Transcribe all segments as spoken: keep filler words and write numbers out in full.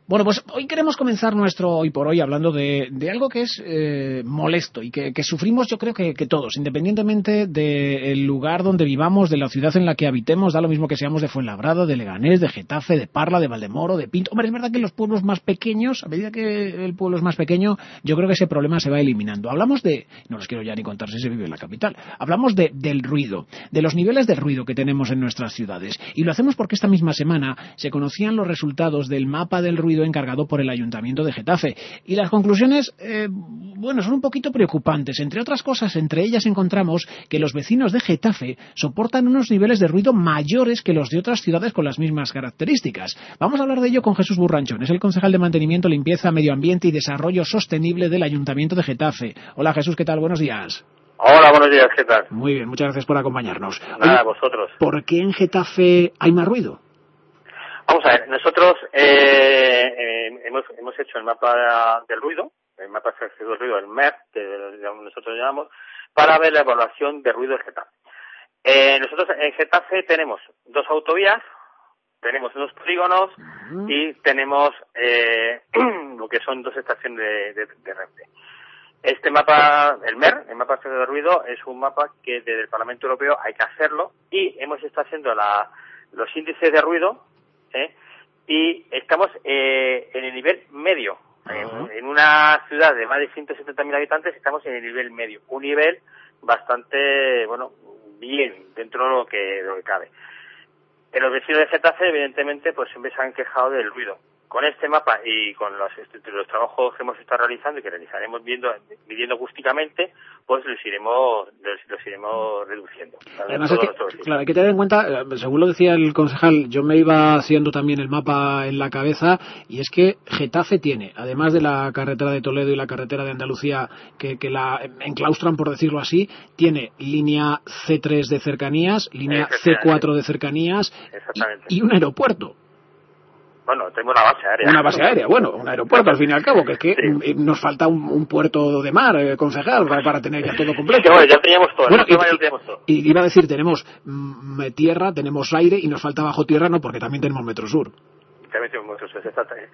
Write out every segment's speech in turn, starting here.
Bueno, pues hoy queremos comenzar nuestro Hoy por Hoy hablando de, de algo que es eh, molesto y que, que sufrimos yo creo que, que todos, independientemente del lugar donde vivamos, de la ciudad en la que habitemos, da lo mismo que seamos de Fuenlabrada, de Leganés, de Getafe, de Parla, de Valdemoro, de Pinto. Hombre, es verdad que en los pueblos más pequeños, a medida que el pueblo es más pequeño, yo creo que ese problema se va eliminando. Hablamos de, no les quiero ya ni contar si se vive en la capital, hablamos de, del ruido, de los niveles de ruido que tenemos en nuestras ciudades. Y lo hacemos porque esta misma semana se conocían los resultados del mapa del ruido encargado por el Ayuntamiento de Getafe. Y las conclusiones, eh, bueno, son un poquito preocupantes. Entre otras cosas, entre ellas encontramos que los vecinos de Getafe soportan unos niveles de ruido mayores que los de otras ciudades con las mismas características. Vamos a hablar de ello con Jesús Burranchón, es el concejal de Mantenimiento, Limpieza, Medio Ambiente y Desarrollo Sostenible del Ayuntamiento de Getafe. Hola Jesús, ¿qué tal? Buenos días. Hola, buenos días, ¿qué tal? Muy bien, muchas gracias por acompañarnos. Nada, Oye, vosotros. ¿por qué en Getafe hay más ruido? Vamos a ver, nosotros eh, eh, hemos, hemos hecho el mapa del ruido, el mapa del ruido, el M E R, que nosotros llamamos, para ver la evaluación de ruido de Getafe. Eh, nosotros en Getafe tenemos dos autovías, tenemos unos polígonos uh-huh. y tenemos eh, lo que son dos estaciones de, de, de Renfe. Este mapa, el M E R, el mapa de ruido, es un mapa que desde el Parlamento Europeo hay que hacerlo y hemos estado haciendo la, los índices de ruido ¿eh? y estamos eh, en el nivel medio. Uh-huh. En, en una ciudad de más de ciento setenta mil habitantes estamos en el nivel medio, un nivel bastante, bueno, bien dentro de lo que, de lo que cabe. En los vecinos de Getafe, evidentemente, pues siempre se han quejado del ruido. Con este mapa y con los, los trabajos que hemos estado realizando y que realizaremos viendo, midiendo acústicamente, pues los iremos, los, los iremos reduciendo. Además, es que, claro, hay que tener en cuenta, según lo decía el concejal, yo me iba haciendo también el mapa en la cabeza, y es que Getafe tiene, además de la carretera de Toledo y la carretera de Andalucía, que, que la enclaustran, por decirlo así, tiene línea ce tres de cercanías, línea ce cuatro de cercanías y, y un aeropuerto. Bueno, tenemos una base aérea. Una base aérea, bueno, un aeropuerto al fin y al cabo, que es que sí. nos falta un, un puerto de mar, eh, concejal, para, para tener ya todo completo. Sí, bueno, ya teníamos todo. Bueno, y, ya teníamos todo. Y iba a decir, tenemos mm, tierra, tenemos aire y nos falta bajo tierra, no, porque también tenemos Metrosur. También tenemos Metrosur, exactamente.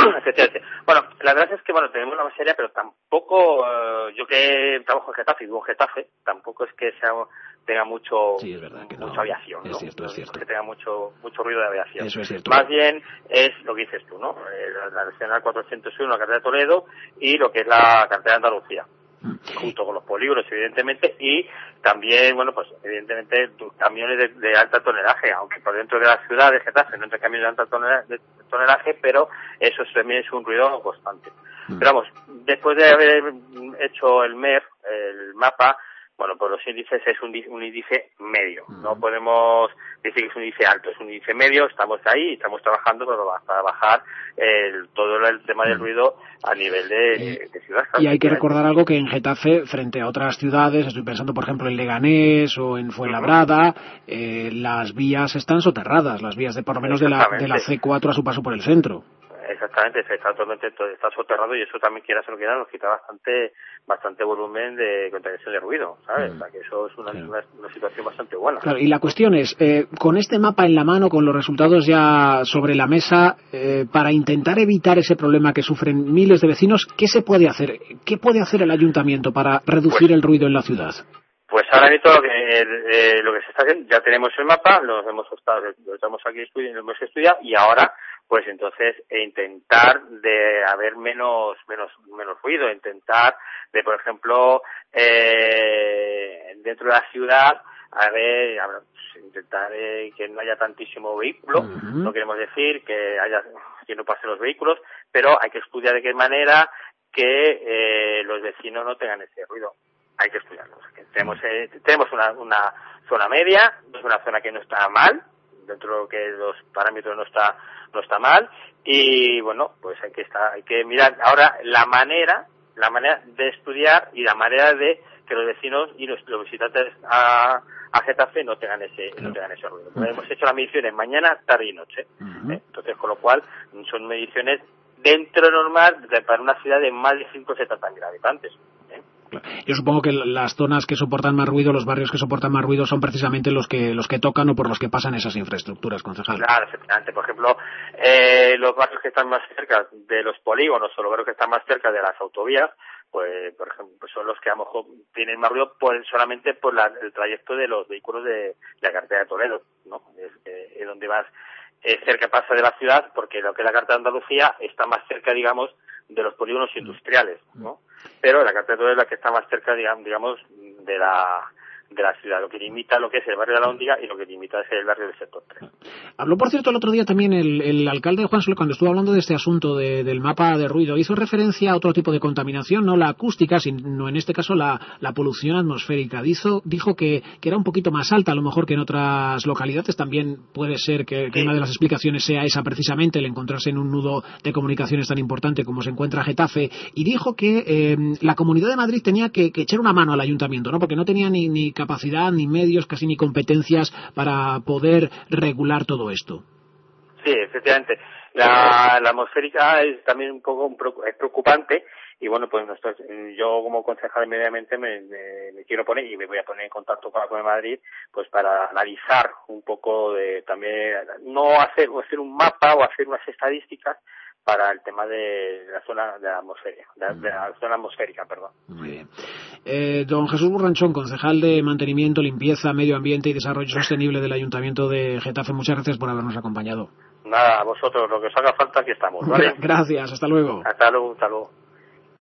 Bueno, la verdad es que, bueno, tenemos una base aérea, pero tampoco, uh, yo que trabajo en Getafe y vivo en Getafe, tampoco es que sea... tenga mucho sí, es verdad que mucha no. aviación, es ¿no? Cierto, es cierto. Que tenga mucho mucho ruido de aviación. Eso es cierto. Más bien es lo que dices tú, ¿no? La, la Nacional cuatrocientos uno, la carretera de Toledo y lo que es la carretera de Andalucía. Mm. Junto con los polígonos, evidentemente, y también, bueno, pues evidentemente camiones de, de alta tonelaje, aunque por dentro de la ciudad de Getafe no entran camiones de alta tonelaje, de tonelaje, pero eso también es un ruido constante. Mm. Pero vamos, después de haber hecho el M E R, el mapa, bueno, pues los índices es un, un índice medio. Uh-huh. No podemos decir que es un índice alto, es un índice medio. Estamos ahí y estamos trabajando para bajar el, todo el tema del ruido a nivel de, eh, de ciudad. Y hay que recordar algo que en Getafe, frente a otras ciudades, estoy pensando por ejemplo en Leganés o en Fuenlabrada, uh-huh. eh, las vías están soterradas, las vías de por lo menos de la, de la ce cuatro a su paso por el centro. Exactamente, está totalmente está soterrado y eso también, quiera o no quiera, nos quita bastante bastante volumen de contaminación de ruido, ¿sabes? Mm. O sea, que eso es una, claro. una, una situación bastante buena. Claro, y la cuestión es, eh, con este mapa en la mano, con los resultados ya sobre la mesa, eh, para intentar evitar ese problema que sufren miles de vecinos, ¿qué se puede hacer? ¿Qué puede hacer el ayuntamiento para reducir pues, el ruido en la ciudad? Pues ahora mismo lo que, eh, lo que se está haciendo, ya tenemos el mapa, lo hemos estado, lo estamos aquí estudiando, lo hemos estudiado y ahora pues entonces e intentar de haber menos menos menos ruido, intentar de por ejemplo eh, dentro de la ciudad a ver, a ver pues, intentar eh, que no haya tantísimo vehículo, uh-huh. no queremos decir que haya que no pasen los vehículos, pero hay que estudiar de qué manera que eh, los vecinos no tengan ese ruido. Hay que estudiarlo. O sea, que tenemos eh, tenemos una una zona media, es una zona que no está mal, dentro de lo que los parámetros no está no está mal y bueno, pues hay que estar hay que mirar ahora la manera la manera de estudiar y la manera de que los vecinos y los, los visitantes a, a Getafe no tengan ese no tengan ese ruido. Uh-huh. Hemos hecho las mediciones mañana, tarde y noche. Uh-huh. ¿eh? Entonces, con lo cual son mediciones dentro normal de, para una ciudad de más de ciento setenta mil habitantes. ¿eh? Yo supongo que las zonas que soportan más ruido, los barrios que soportan más ruido son precisamente los que los que tocan o por los que pasan esas infraestructuras, concejal. Claro, efectivamente. Por ejemplo, eh, los barrios que están más cerca de los polígonos o los barrios que están más cerca de las autovías, pues por ejemplo pues son los que a lo mejor tienen más ruido por, solamente por la, el trayecto de los vehículos de, de la carretera de Toledo, ¿no? Es, eh, es donde más eh, cerca pasa de la ciudad, porque lo que es la carretera de Andalucía está más cerca, digamos, de los polígonos industriales, ¿no? Pero la carretera de Toledo es la que está más cerca, digamos, digamos de la de la ciudad, lo que limita lo que es el barrio de la Hóndiga y lo que limita es el barrio del sector tres. Habló, por cierto, el otro día también el, el alcalde de Juan Soler, cuando estuvo hablando de este asunto de, del mapa de ruido, hizo referencia a otro tipo de contaminación, no la acústica, sino en este caso la, la polución atmosférica. Dijo, dijo que, que era un poquito más alta, a lo mejor que en otras localidades. También puede ser que, que sí. una de las explicaciones sea esa precisamente, el encontrarse en un nudo de comunicaciones tan importante como se encuentra Getafe. Y dijo que eh, la Comunidad de Madrid tenía que, que echar una mano al ayuntamiento, ¿no? Porque no tenía ni, ni capacidad, ni medios, casi ni competencias para poder regular todo esto. Sí, efectivamente. La, la atmosférica es también un poco es preocupante y bueno, pues nosotros, yo como concejal de Medio Ambiente me, me, me quiero poner y me voy a poner en contacto con la Comunidad de Madrid pues para analizar un poco de también, no hacer, hacer un mapa o hacer unas estadísticas para el tema de la zona de la atmosfera, de, de la zona atmosférica, perdón. Muy bien. Eh, don Jesús Burranchón, concejal de Mantenimiento, Limpieza, Medio Ambiente y Desarrollo Sostenible del Ayuntamiento de Getafe, muchas gracias por habernos acompañado. Nada, a vosotros, lo que os haga falta, aquí estamos, ¿vale? Gracias, hasta luego. Hasta luego, hasta luego.